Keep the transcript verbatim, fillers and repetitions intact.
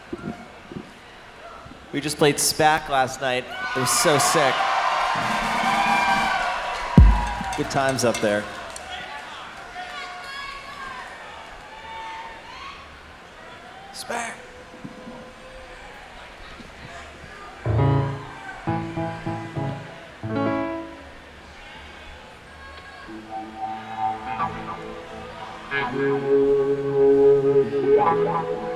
We just played SPAC last night. It was so sick. Good times up there. SPAC. Thank you.